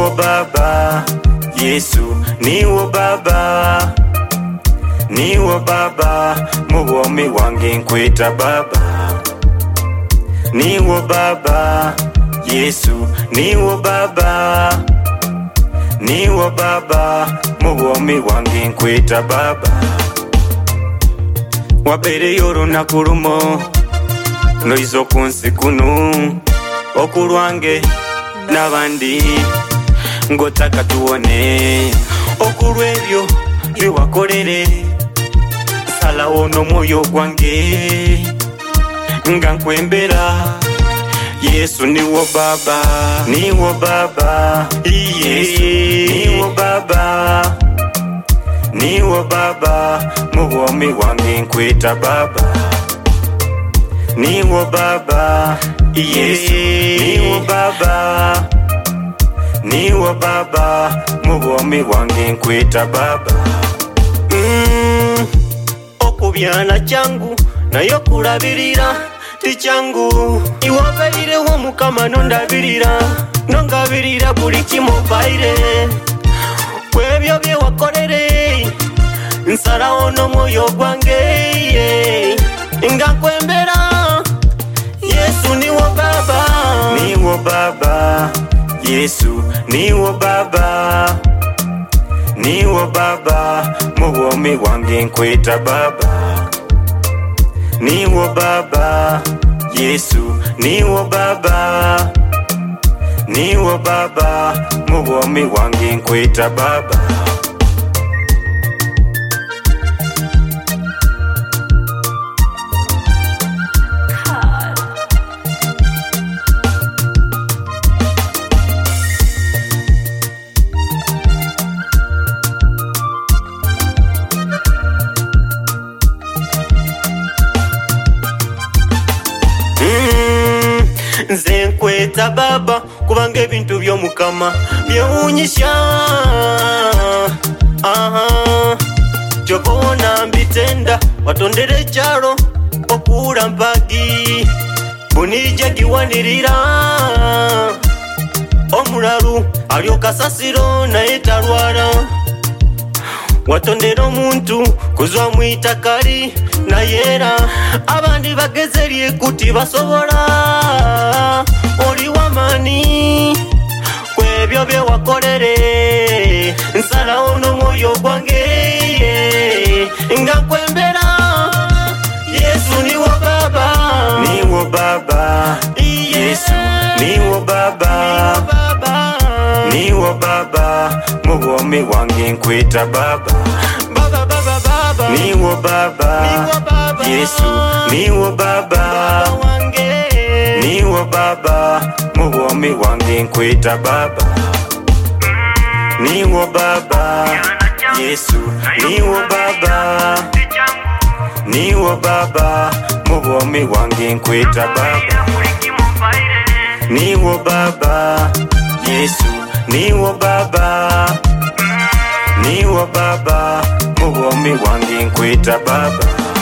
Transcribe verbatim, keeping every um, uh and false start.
niwo baba, Yesu niwo baba, niwo baba, mubomi wange nkweta baba. Niwo baba, Yesu niwo baba, niwo baba, mubomi wange nkweta baba. Wabere yoro nakurumo noizo kunsi kunu okulwange nabandi ngotaka tuone okulwebyo biwakolere sala ono moyo gwange nga nkwembera. Yesu niwo baba, niwo baba, Yesu niwo baba, niwo baba, mubomi wange nkweta baba. Niwo baba, Yesu niwo baba, niwo baba, mubomi wange nkweta baba. Mm, okubyana changu nayo kulabirira tichangu iwabaire wo mukama nondabirira nongabirira buli kimobaire kwebyo bye wakolere nsala ono moyo gwange nga kwembera. Yesu niwo baba, niwo baba, Yesu niwo baba, niwo baba, mubomi wange nkweta baba. Niwo baba, Yesu niwo baba, niwo baba, mubomi wange nkweta baba. Nze nkweta baba kubanga ebintu by'omukama byewunyisha. Aha, kyokona mbitenda watondere ekyalo okuwula mpagi bunija giwanirira omulalu alyoka sasiro naye talwala. Watondera omuntu kuzwa mwitakali nayera abandi bageze lyekuti basobola. Oli wamani kwebyo bye wakolere nsala ono moyo gwange nga kwembera. Yesu niwo baba, niwo baba, Yesu niwo baba, niwo baba, mubomi wange nkweta baba. Baba baba baba, niwo baba, Yesu niwo baba, niwo baba, mubomi wange nkweta baba. Niwo baba, Yesu niwo baba, niwo baba, mubomi wange nkweta baba. Niwo baba, Yesu niwo baba, niwo baba, mubomi wange nkweta baba.